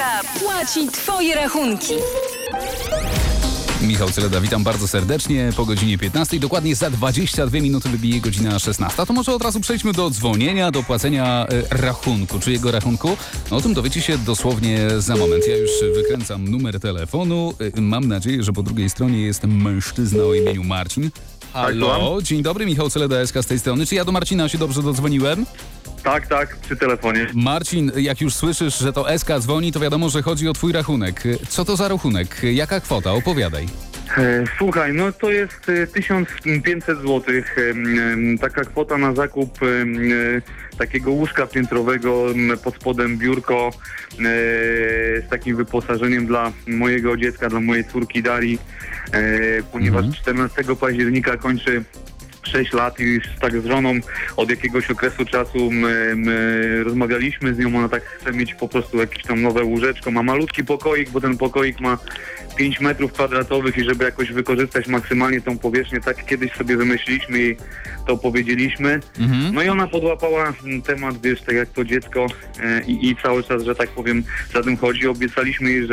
płaci twoje rachunki. Michał Celeda, witam bardzo serdecznie po godzinie 15. Dokładnie za 22 minuty wybije godzina 16. To może od razu przejdźmy do dzwonienia, do płacenia rachunku. Czyjego rachunku? No, o tym dowiecie się dosłownie za moment. Ja już wykręcam numer telefonu. Mam nadzieję, że po drugiej stronie jest mężczyzna o imieniu Marcin. Halo, dzień dobry, Michał Celeda, SK z tej strony. Czy ja do Marcina się dobrze dodzwoniłem? Tak, przy telefonie. Marcin, jak już słyszysz, że to SK dzwoni, to wiadomo, że chodzi o twój rachunek. Co to za rachunek? Jaka kwota? Opowiadaj. Słuchaj, no to jest 1500 zł. Taka kwota na zakup takiego łóżka piętrowego, pod spodem biurko z takim wyposażeniem dla mojego dziecka, dla mojej córki Darii, ponieważ 14 października kończy 6 lat i już tak z żoną od jakiegoś okresu czasu my rozmawialiśmy z nią, ona tak chce mieć po prostu jakieś tam nowe łóżeczko, ma malutki pokoik, bo ten pokoik ma 5 metrów kwadratowych i żeby jakoś wykorzystać maksymalnie tą powierzchnię, tak kiedyś sobie wymyśliliśmy i to powiedzieliśmy. No i ona podłapała temat, wiesz, tak jak to dziecko i cały czas, że tak powiem, za tym chodzi. Obiecaliśmy jej,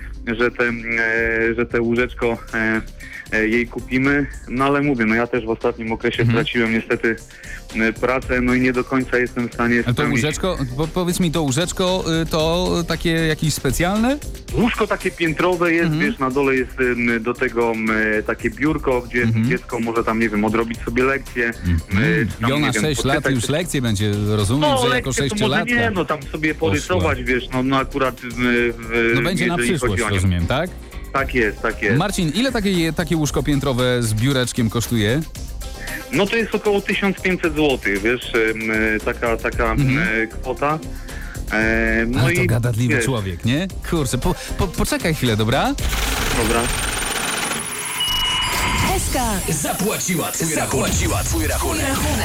że te łóżeczko jej kupimy, no ale mówię, no ja też w ostatnim okresie straciłem niestety pracę, no i nie do końca jestem w stanie spełnić. To łóżeczko, powiedz mi, to łóżeczko to takie jakieś specjalne? Łóżko takie piętrowe jest, wiesz, na dole jest do tego takie biurko, gdzie dziecko może tam, nie wiem, odrobić sobie lekcje. I ona 6 lat już lekcje będzie, rozumiem, że jako 6-latka. Nie, no tam sobie porysować, wiesz, no akurat no będzie na przyszłość, rozumiem, tak? Tak jest. Marcin, ile takie łóżko piętrowe z biureczkiem kosztuje? No to jest około 1500 zł, wiesz, taka kwota. No ale to gadatliwy człowiek, nie? Kurczę, poczekaj chwilę, dobra? Dobra. SK zapłaciła twój rachunek.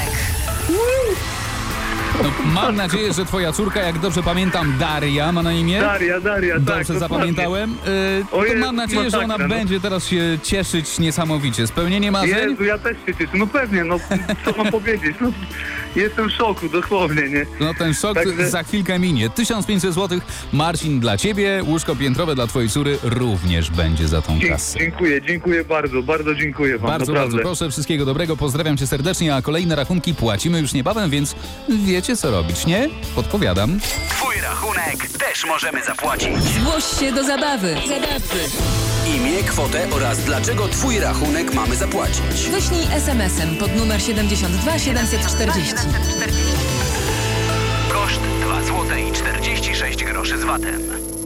No, mam nadzieję, że twoja córka, jak dobrze pamiętam, Daria ma na imię? Daria, dobrze tak. zapamiętałem? To mam nadzieję, że ona będzie teraz się cieszyć niesamowicie. Spełnienie marzeń? Jezu, ja też się cieszę. No pewnie, no co mam powiedzieć? No, jestem w szoku, dosłownie, nie? No ten szok także za chwilkę minie. 1500 zł, Marcin, dla ciebie. Łóżko piętrowe dla twojej córy również będzie za tą kasę. Dziękuję bardzo dziękuję wam. Bardzo proszę, wszystkiego dobrego, pozdrawiam cię serdecznie, a kolejne rachunki płacimy już niebawem, więc wiecie co robić, nie? Podpowiadam. Twój rachunek też możemy zapłacić. Zgłoś się do zabawy. Imię, kwotę oraz dlaczego twój rachunek mamy zapłacić. Wyślij SMS-em pod numer 72 740. Koszt 2 zł i 46 groszy z VAT-em.